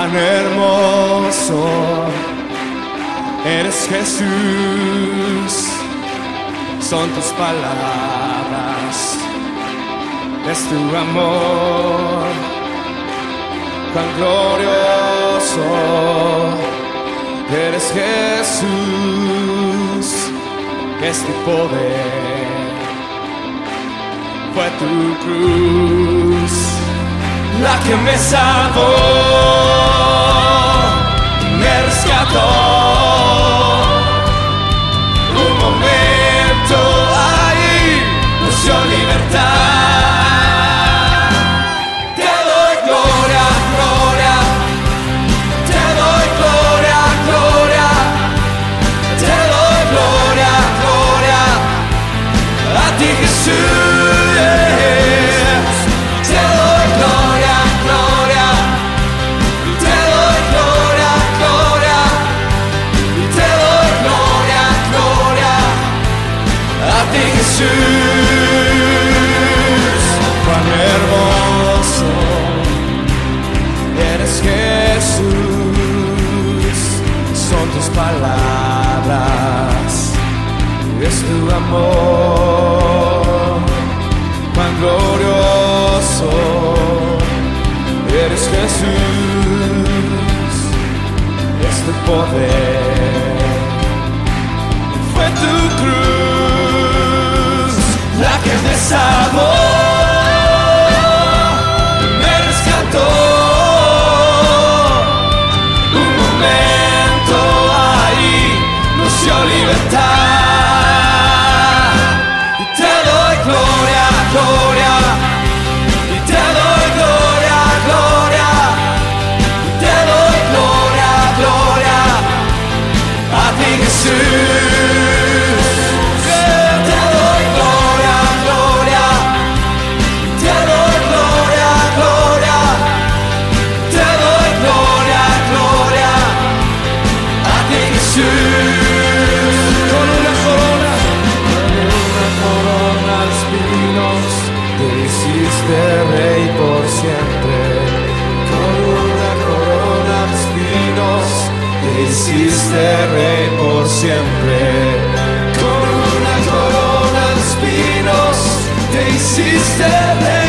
Cuán hermoso eres, Jesús, son tus palabras, es tu amor. Cuán glorioso eres, Jesús, es tu poder, fue tu cruz la que me salvó, me rescató. Un momento ahí nos dio libertad. Te doy gloria, gloria, te doy gloria, gloria, te doy gloria, gloria, a ti Jesús. Jesús, cuán hermoso eres, Jesús, son tus palabras, es tu amor. Cuán glorioso eres, Jesús, es tu poder, fue tu cruz la que me salvó, me rescató. Un momento ahí nos dio libertad. Y te doy gloria, gloria, y te doy gloria, gloria, y te doy gloria, gloria, a ti Jesús. Rey por siempre, con una corona de espinos, te hiciste rey por siempre. Con una corona de espinos, te hiciste rey.